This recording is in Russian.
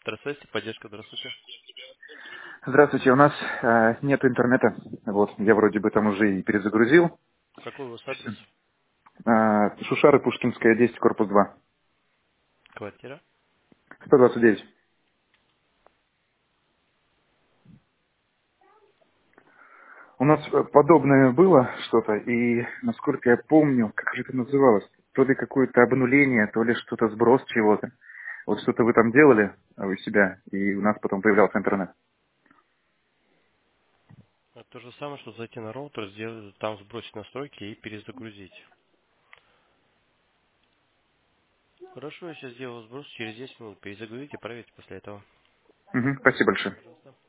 Здравствуйте, поддержка, здравствуйте. Здравствуйте, у нас нет интернета. Вот, я вроде бы там уже и перезагрузил. Какой у вас адрес? Шушары, Пушкинская, 10, корпус 2. Квартира? 129. У нас подобное было что-то, и, насколько я помню, как же это называлось, то ли какое-то обнуление, то ли что-то сброс чего-то. Вот что-то вы там делали у себя, и у нас потом появлялся интернет. Это то же самое, что зайти на роутер, сделать, там сбросить настройки и перезагрузить. Хорошо, я сейчас сделаю сброс, через 10 минут перезагрузите, проверьте после этого. Спасибо большое. Пожалуйста.